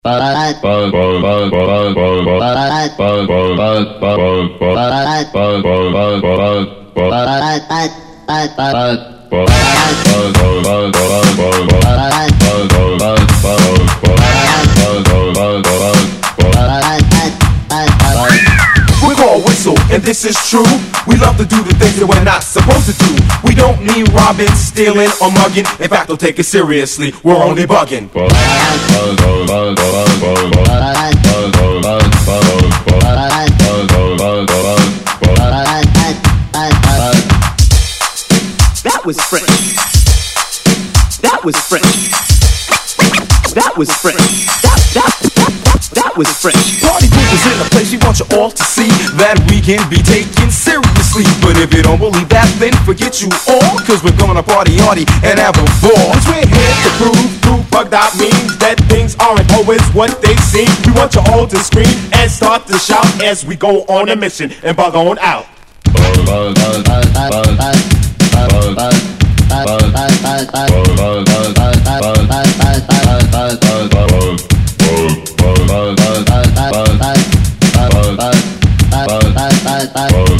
We're called Whistle, and this is true. We love to do the things that we're not supposed to do. We don't mean robbing, stealing, or mugging. In fact, don't take it seriously. We're only bugging. That was French. That was French. That was French. That was French. Party people's in the place, we want you all to see that we can be taken seriously. But if you don't believe that, then forget you all, cause we're gonna party hardy and have a ball. Cause we're here to prove through bugged out means that things aren't always what they seem. We want you all to scream and start to shout as we go on a mission and bug on out. Bye.